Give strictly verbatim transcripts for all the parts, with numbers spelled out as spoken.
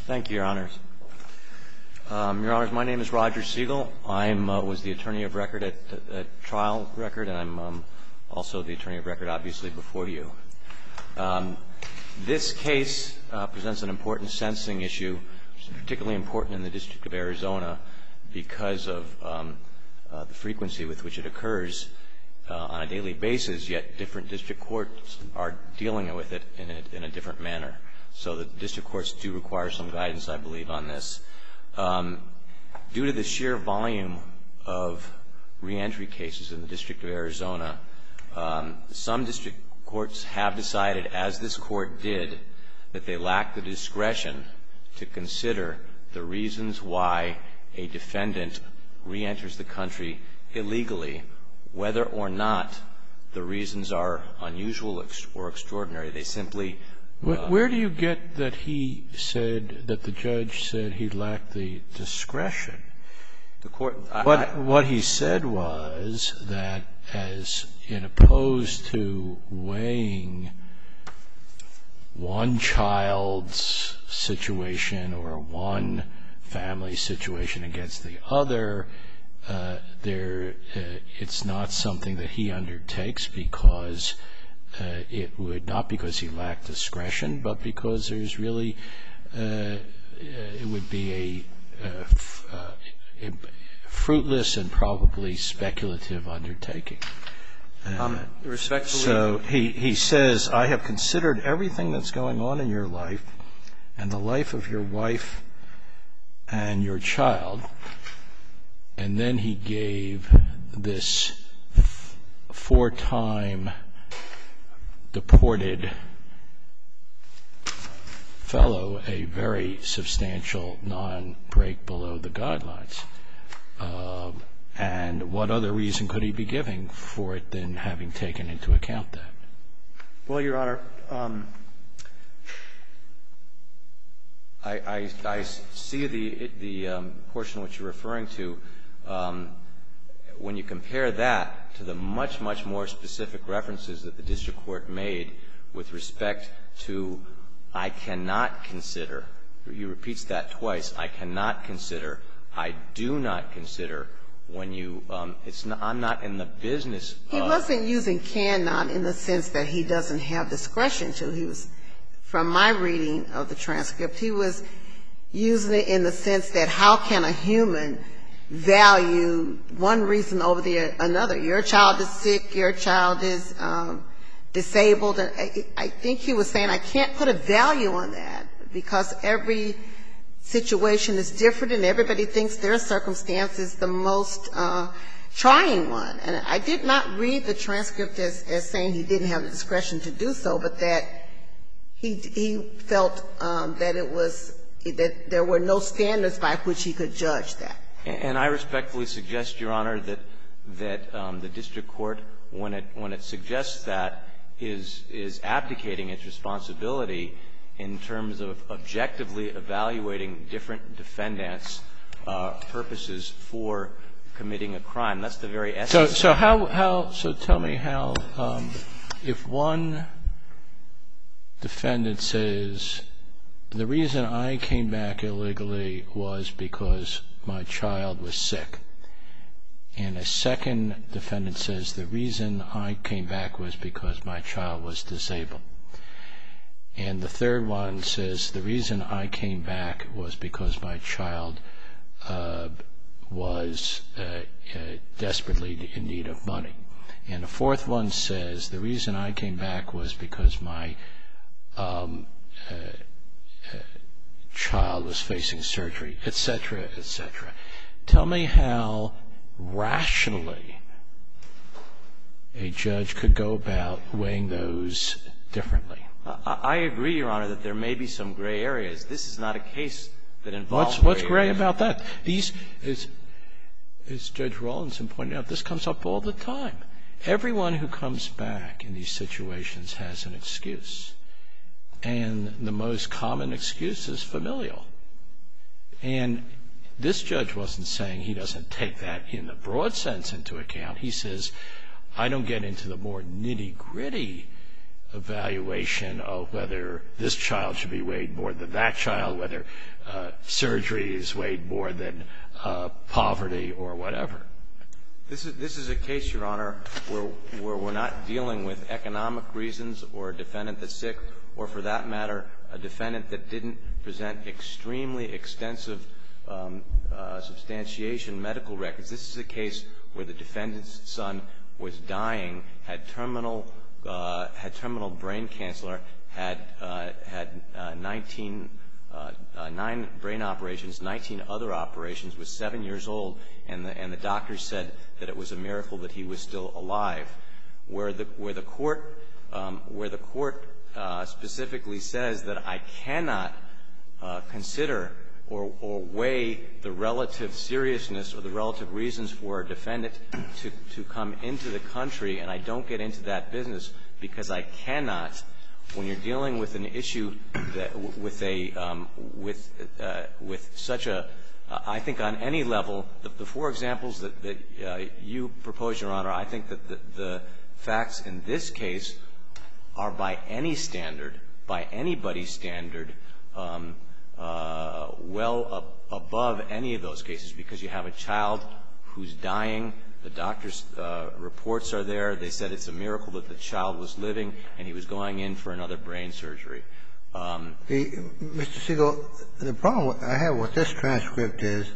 Thank you, Your Honors. Um, Your Honors, my name is Roger Siegel. I uh, was the attorney of record at, at trial record, and I'm um, also the attorney of record, obviously, before you. Um, this case uh, presents an important sentencing issue, which is particularly important in the District of Arizona because of um, uh, the frequency with which it occurs uh, on a daily basis, yet different district courts are dealing with it in a, in a different manner. So the district courts do require some guidance, I believe, on this. Um, due to the sheer volume of reentry cases in the District of Arizona, um, some district courts have decided, as this court did, that they lack the discretion to consider the reasons why a defendant reenters the country illegally, whether or not the reasons are unusual or extraordinary. They simply Uh, Where do you get that he said, that the judge said he lacked the discretion? The court, I, what, I, what he said was that as in opposed to weighing one child's situation or one family situation against the other, uh, there, uh, it's not something that he undertakes because Uh, it would not because he lacked discretion, but because there's really uh, it would be a, uh, f- uh, a fruitless and probably speculative undertaking. Uh, um, respectfully, so he, he says, I have considered everything that's going on in your life and the life of your wife and your child, and then he gave this f- four-time deported fellow a very substantial non-break below the guidelines. Uh, and what other reason could he be giving for it than having taken into account that? Well, Your Honor, um, I, I, I see the, the um, portion which you're referring to. Um, when you compare that to the much, much more specific references that the district court made with respect to I cannot consider, he repeats that twice, I cannot consider, I do not consider, when you, um, it's not, I'm not in the business of. He wasn't using cannot in the sense that he doesn't have discretion to. He was, from my reading of the transcript, he was using it in the sense that how can a human value one reason over the another. Your child is sick, your child is um, disabled. And I, I think he was saying I can't put a value on that because every situation is different and everybody thinks their circumstance is the most uh, trying one. And I did not read the transcript as, as saying he didn't have the discretion to do so, but that he, he felt um, that it was, that there were no standards by which he could judge that. And I respectfully suggest, Your Honor, that that um, the district court, when it when it suggests that, is is abdicating its responsibility in terms of objectively evaluating different defendants' uh, purposes for committing a crime. That's the very essence. So, so how how so? Tell me how um, if one defendant says the reason I came back illegally was because my child was sick, and a second defendant says the reason I came back was because my child was disabled, and the third one says the reason I came back was because my child uh, was uh, uh, desperately in need of money, and the fourth one says the reason I came back was because my um, uh, uh, child was facing surgery, et cetera, et cetera. Tell me how rationally a judge could go about weighing those differently. I agree, Your Honor, that there may be some gray areas. This is not a case that involves What's, what's gray gray areas. about that? These, as, as Judge Rawlinson pointed out, this comes up all the time. Everyone who comes back in these situations has an excuse. And the most common excuse is familial. And this judge wasn't saying he doesn't take that in the broad sense into account. He says, I don't get into the more nitty-gritty evaluation of whether this child should be weighed more than that child, whether uh, surgery is weighed more than uh, poverty or whatever. This is this is a case, Your Honor, where where we're not dealing with economic reasons or a defendant that's sick, or for that matter, a defendant that didn't present extremely extensive um, uh, substantiation medical records. This is a case where the defendant's son was dying, had terminal uh, had terminal brain cancer, had uh, had uh, nineteen. Uh, uh, nine brain operations, nineteen other operations, was seven years old, and the, and the doctors said that it was a miracle that he was still alive. Where the, where the court, um, where the court uh, specifically says that I cannot uh, consider or, or weigh the relative seriousness or the relative reasons for a defendant to, to come into the country, and I don't get into that business because I cannot. When you're dealing with an issue that with a um, with uh, with such a, uh, I think on any level, the, the four examples that, that uh, you propose, Your Honor, I think that the, the facts in this case are by any standard, by anybody's standard, um, uh, well ab above any of those cases, because you have a child who's dying. The doctor's uh, reports are there. They said it's a miracle that the child was living and he was going in for another brain surgery. Um, the, Mister Siegel, the problem I have with this transcript is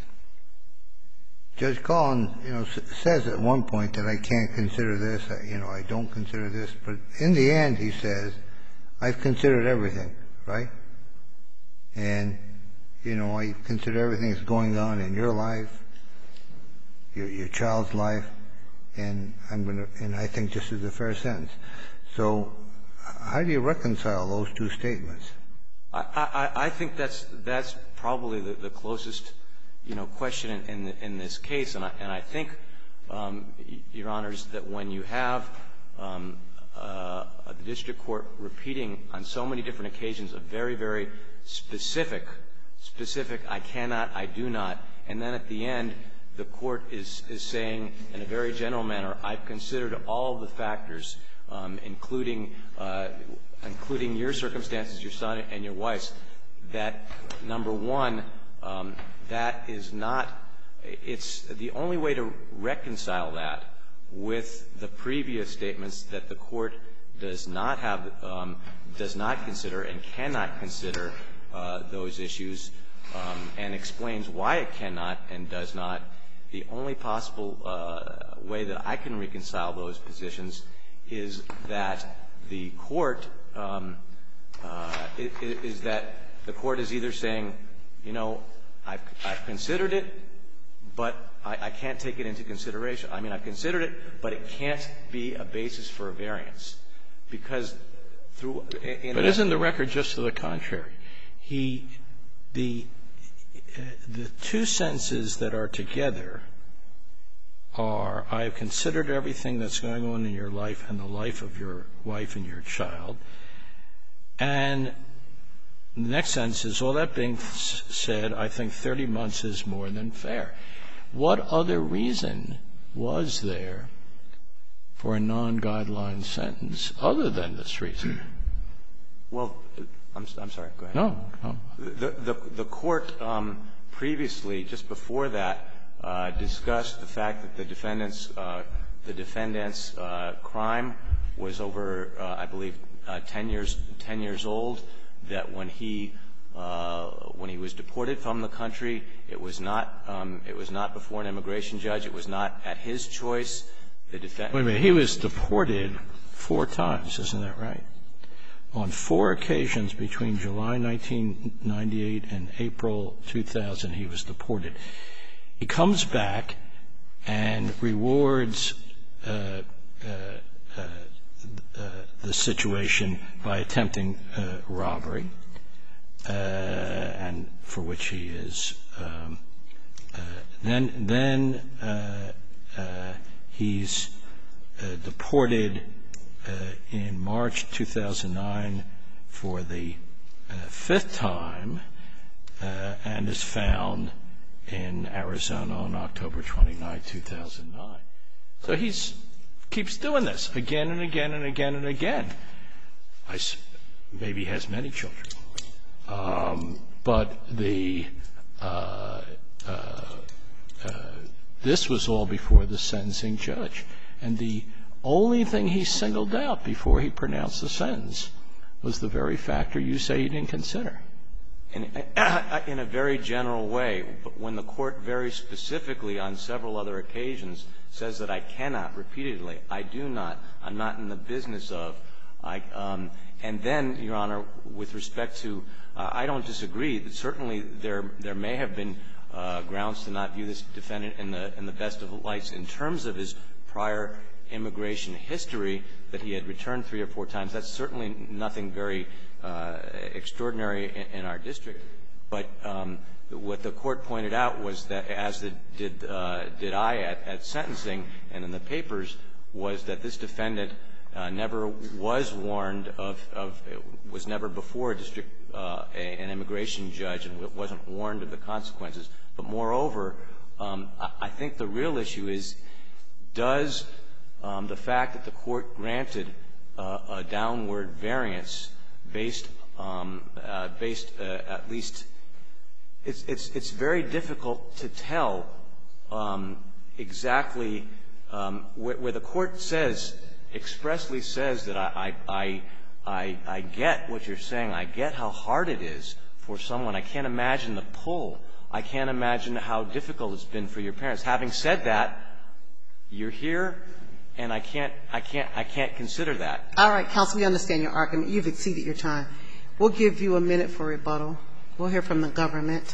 Judge Collins, you know, says at one point that I can't consider this, you know, I don't consider this. But in the end, he says, I've considered everything, right? And, you know, I consider everything that's going on in your life, Your, your child's life, and I'm going to, and I think this is a fair sentence. So, how do you reconcile those two statements? I, I, I think that's that's probably the, the closest, you know, question in in, the, in this case, and I and I think, um, Your Honors, that when you have um, uh, the district court repeating on so many different occasions a very very specific, specific, I cannot, I do not, and then at the end, the court is, is saying in a very general manner, I've considered all of the factors, um, including, uh, including your circumstances, your son and your wife's, that, number one, um, that is not, it's the only way to reconcile that with the previous statements that the court does not have, um, does not consider and cannot consider uh, those issues, um, and explains why it cannot and does not. The only possible uh, way that I can reconcile those positions is that the court um, uh, is that the court is either saying, you know, I've, I've considered it, but I, I can't take it into consideration. I mean, I've considered it, but it can't be a basis for a variance because through. In but isn't the record just to the contrary? He, the. Uh, the two sentences that are together are, I have considered everything that's going on in your life and the life of your wife and your child. And the next sentence is, all that being said, I think thirty months is more than fair. What other reason was there for a non-guideline sentence other than this reason? Well, I'm, I'm sorry. Go ahead. No. no. The, the, the court um, previously, just before that, uh, discussed the fact that the defendant's, uh, the defendant's uh, crime was over, uh, I believe, uh, ten years, ten years old. That when he, uh, when he was deported from the country, it was not, um, it was not before an immigration judge. It was not at his choice. The defendant. Wait a minute. He was deported four times, isn't that right? On four occasions between July nineteen ninety-eight and April two thousand, he was deported. He comes back and rewards uh, uh, uh, uh, the situation by attempting uh, robbery, uh, and for which he is. Um, uh, then, then uh, uh, he's uh, deported. Uh, in March two thousand nine for the uh, fifth time uh, and is found in Arizona on October twenty-ninth, two thousand nine. So he's keeps doing this again and again and again and again. I s maybe has many children. Um, but the uh, uh, uh, this was all before the sentencing judge. And the only thing he singled out before he pronounced the sentence was the very factor you say he didn't consider. In, in a very general way, but when the Court very specifically on several other occasions says that I cannot repeatedly, I do not, I'm not in the business of, I, um, and then, Your Honor, with respect to, uh, I don't disagree that certainly there, there may have been uh, grounds to not view this defendant in the, in the best of lights in terms of his prior immigration history, that he had returned three or four times. That's certainly nothing very uh, extraordinary in, in our district. But um, what the Court pointed out was that, as the, did, uh, did I at, at sentencing and in the papers, was that this defendant uh, never was warned of, of was never before a district, uh, a, an immigration judge and wasn't warned of the consequences. But moreover, um, I, I think the real issue is, does um, the fact that the Court granted uh, a downward variance based, um, uh, based uh, at least, it's, it's, it's very difficult to tell um, exactly um, where, where the Court says, expressly says that I, I, I, I get what you're saying. I get how hard it is for someone. I can't imagine the pull. I can't imagine how difficult it's been for your parents. Having said that, you're here, and I can't, I can't, I can't consider that. All right, counsel, we understand your argument. You've exceeded your time. We'll give you a minute for rebuttal. We'll hear from the government.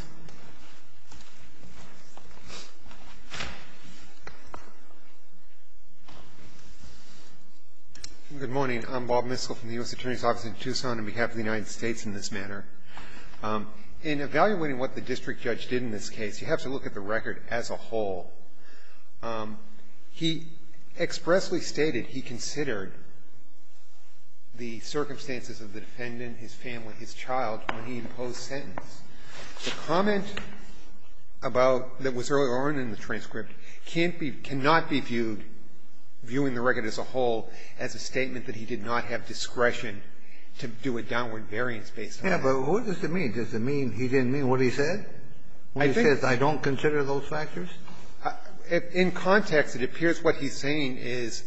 Good morning. I'm Bob Miskell from the U S Attorney's Office in Tucson on behalf of the United States in this matter. Um, in evaluating what the district judge did in this case, you have to look at the record as a whole. Um, he expressly stated he considered the circumstances of the defendant, his family, his child, when he imposed sentence. The comment about that was earlier on in the transcript can't be, cannot be viewed, viewing the record as a whole, as a statement that he did not have discretion to do a downward variance based on that. Yeah, but what does it mean? Does it mean he didn't mean what he said? When I he think, says, I don't consider those factors? Uh, in context, it appears what he's saying is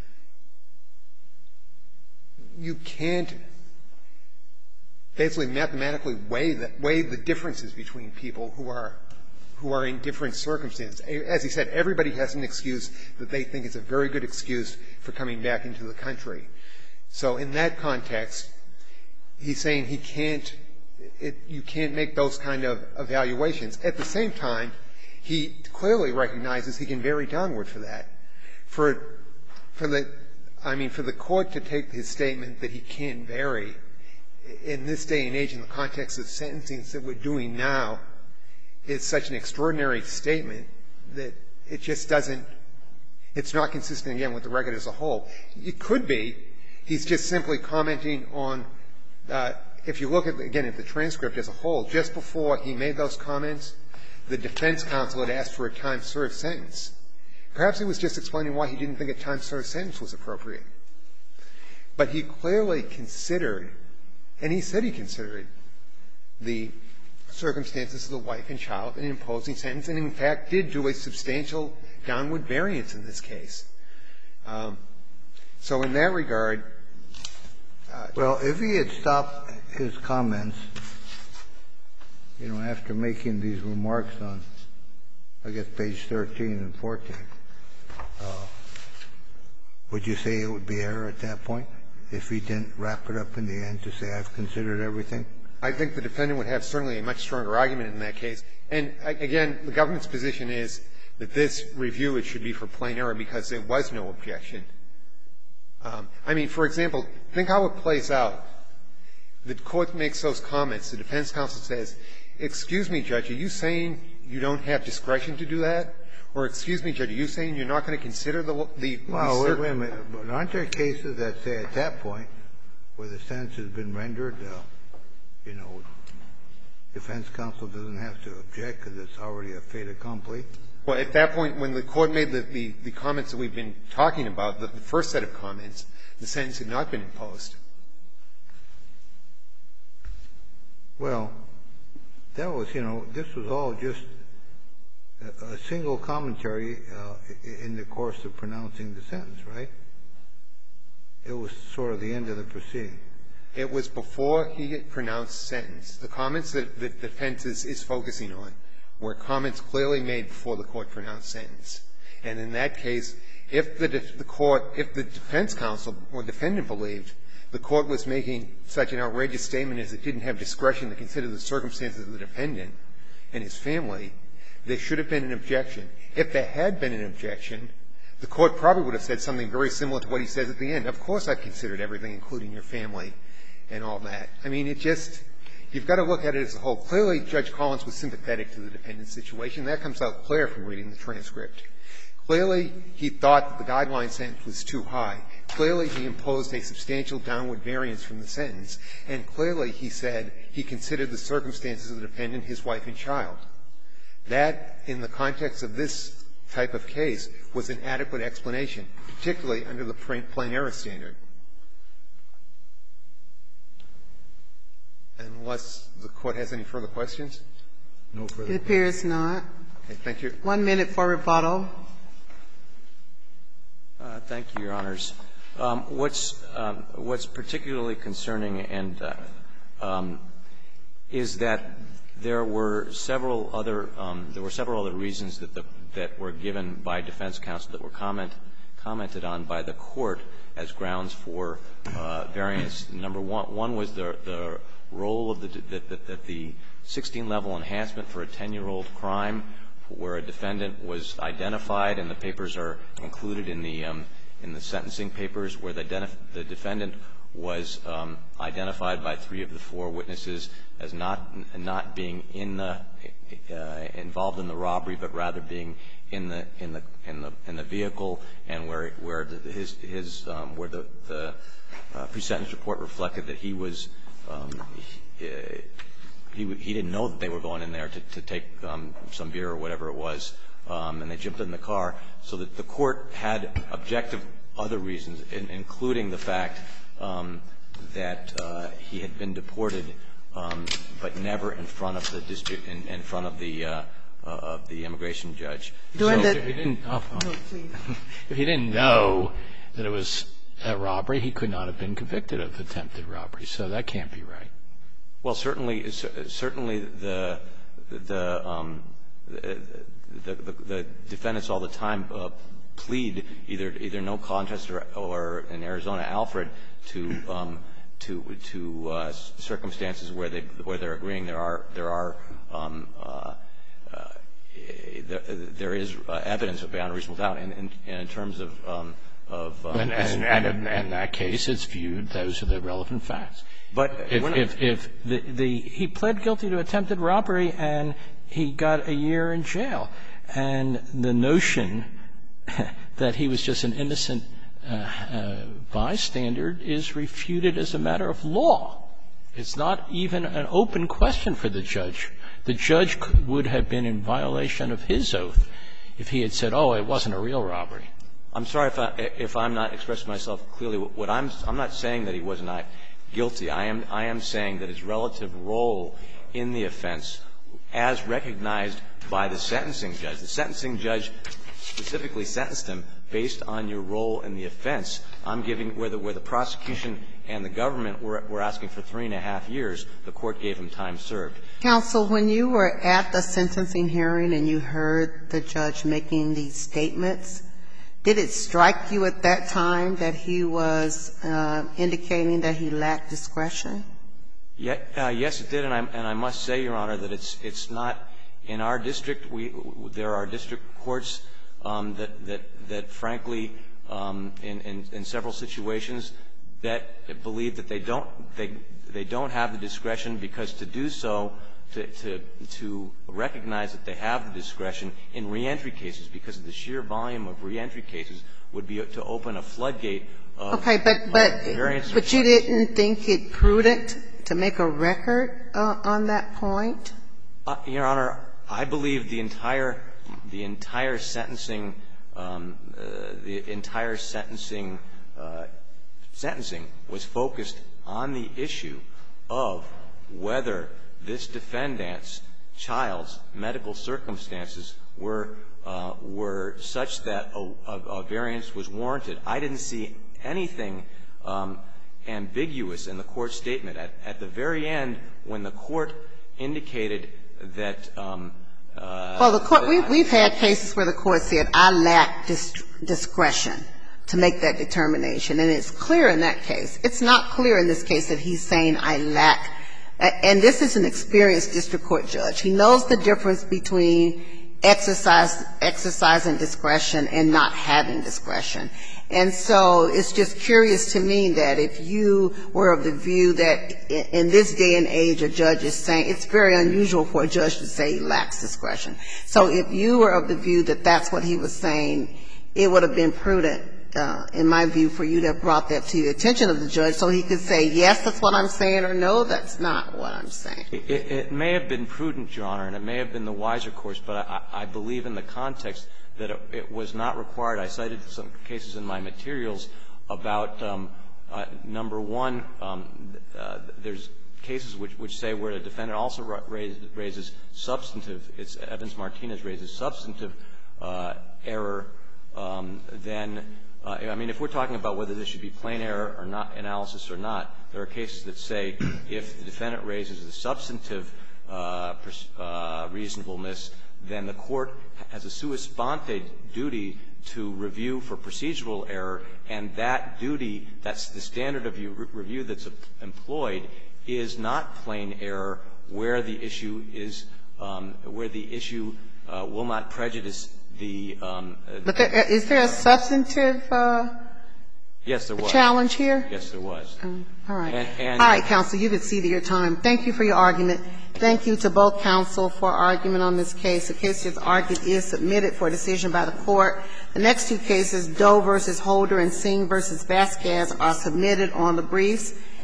you can't basically mathematically weigh the, weigh the differences between people who are who are in different circumstances. As he said, everybody has an excuse that they think is a very good excuse for coming back into the country. So in that context, he's saying he can't, it, you can't make those kind of evaluations. At the same time, he clearly recognizes he can vary downward for that. For, for the, I mean, for the Court to take his statement that he can't vary in this day and age in the context of sentencing that we're doing now is such an extraordinary statement that it just doesn't, it's not consistent, again, with the record as a whole. It could be he's just simply commenting on, uh, if you look at, again, at the transcript as a whole, just before he made those comments, the defense counsel had asked for a time-served sentence. Perhaps he was just explaining why he didn't think a time-served sentence was appropriate. But he clearly considered, and he said he considered, the circumstances of the wife and child in imposing sentence, and in fact did do a substantial downward variance in this case. Um, so in that regard, uh, well, if he had stopped his comments, you know, after making these remarks on, I guess, page thirteen and fourteen, uh, would you say it would be error at that point if he didn't wrap it up in the end to say, I've considered everything? I think the defendant would have certainly a much stronger argument in that case. And, again, the government's position is that this review, it should be for plain error because there was no objection. Um, I mean, for example, think how it plays out. The Court makes those comments. The defense counsel says, excuse me, Judge, are you saying you don't have discretion to do that? Or, excuse me, Judge, are you saying you're not going to consider the the Well, wait, wait a minute. But aren't there cases that say at that point where the sentence has been rendered, uh, you know, defense counsel doesn't have to object because it's already a fait accompli? Well, at that point, when the Court made the, the, the comments that we've been talking about, the, the first set of comments, the sentence had not been imposed. Well, that was, you know, this was all just a, a single commentary uh, in the course of pronouncing the sentence, right? It was sort of the end of the proceeding. It was before he pronounced sentence. The comments that the defense is, is focusing on were comments clearly made before the court pronounced sentence. And in that case, if the, the court, if the defense counsel or defendant believed the court was making such an outrageous statement as it didn't have discretion to consider the circumstances of the defendant and his family, there should have been an objection. If there had been an objection, the court probably would have said something very similar to what he says at the end. Of course I've considered everything, including your family and all that. I mean, it just, you've got to look at it as a whole. Clearly, Judge Collins was sympathetic to the defendant's situation. That comes out clear from reading the transcript. Clearly, he thought that the guideline sentence was too high. Clearly, he imposed a substantial downward variance from the sentence. And clearly, he said he considered the circumstances of the defendant, his wife and child. That, in the context of this type of case, was an adequate explanation, particularly under the plain error standard. Unless the Court has any further questions? No further questions. It appears not. Okay, thank you. One minute for rebuttal. Uh, thank you, Your Honors. Um, what's, um, what's particularly concerning and uh, um, is that there were several other um, there were several other reasons that the, that were given by defense counsel that were comment, commented on by the court as grounds for uh, variance. Number one, one was the the role of the that, that, that the sixteen level enhancement for a ten-year-old crime, where a defendant was identified, and the papers are included in the um, in the sentencing papers, where the, the defendant was um, identified by three of the four witnesses as not not being in the uh, involved in the robbery, but rather being in the in the in the in the vehicle, and where where the, his his um, where the the uh, pre-sentence report reflected that he was um, he, he he didn't know that they were going in there to to take um, some beer or whatever it was, um, and they jumped in the car, so that the court had objective other reasons, in, including the fact um, that uh, he had been deported, um, but never in front of the district, in, in front of the uh, uh, of the immigration judge. During so the, if he didn't, oh, oh. No, please. If he didn't know that it was a robbery, he could not have been convicted of attempted robbery. So that can't be right. Well, certainly, certainly the the um, the, the, the, the defendants all the time uh, plead either either no contest or, or in Arizona, Alfred, to um, to to uh, circumstances where they where they're agreeing there are there are um, uh, uh, there, there is uh, evidence of beyond reasonable doubt, and in, in, in terms of um, of um, and, and, and in, in that case, it's viewed those are the relevant facts. But if if, if the, the he pled guilty to attempted robbery and he got a year in jail, and the notion that he was just an innocent uh, uh, bystander is refuted as a matter of law. It's not even an open question for the judge. The judge would have been in violation of his oath if he had said, "Oh, it wasn't a real robbery." I'm sorry if, I, if I'm not expressing myself clearly. What I'm I'm not saying that he was not guilty. I am I am saying that his relative role in the offense, as recognized by the sentencing judge, the sentencing judge specifically sentenced him based on your role in the offense. I'm giving where the where the prosecution and the government were were asking for three and a half years. The court gave him time served. Counsel, when you were at the sentencing hearing and you heard the judge making these statements, did it strike you at that time that he was uh, indicating that he lacked discretion? Yeah, uh, yes, it did, and I and I must say, Your Honor, that it's it's not in our district. We there are district courts um, that that that frankly, um, in, in in several situations, that believe that they don't they they don't have the discretion, because to do so, to to to recognize that they have the discretion in reentry cases, because of the sheer volume of reentry cases, would be to open a floodgate of Okay, but but variance. But you didn't think it prudent to make a record uh, on that point? Uh, Your Honor, I believe the entire the entire sentencing um, uh, the entire sentencing uh, sentencing was focused on the issue of whether this defendant's child's medical circumstances were uh, were such that a, a, a variance was warranted. I didn't see anything um, ambiguous in the Court's statement. At, at the very end, when the Court indicated that um, uh, well, the Court, we, we've had cases where the Court said, I lack dis- discretion to make that determination. And it's clear in that case. It's not clear in this case that he's saying I lack. And this is an experienced district court judge. He knows the difference between exercise, exercising discretion and not having discretion. And so it's just curious to me that if you were of the view that in this day and age a judge is saying, it's very unusual for a judge to say he lacks discretion. So if you were of the view that that's what he was saying, it would have been prudent, uh, in my view, for you to have brought that to the attention of the judge so he could say, yes, that's what I'm saying, or no, that's not what I'm saying. It, it may have been prudent, Your Honor, and it may have been the wiser course, but I, I believe in the context that it, it was not required. I cited some cases in my materials about, um, uh, number one, um, uh, there's cases which, which say where a defendant also raises, raises substantive, it's Evans-Martinez raises substantive uh, error, um, then, uh, I mean, if we're talking about whether this should be plain error or not, analysis or not, there are cases that say if the defendant raises the substantive uh, uh, reasonableness, then the court has a sua sponte duty to review for procedural error, and that duty, that's the standard of review that's employed, is not plain error where the issue is, um, where the issue uh, will not prejudice the. Um, but there, is there a substantive uh, yes, there was. challenge here? Yes, there was. Um, all right. And, and all right, counsel, you've exceeded your time. Thank you for your argument. Thank you to both counsel for argument on this case. The case just argued is submitted for decision by the court. The next two cases, Doe v. Holder and Singh v. Vasquez, are submitted on the briefs.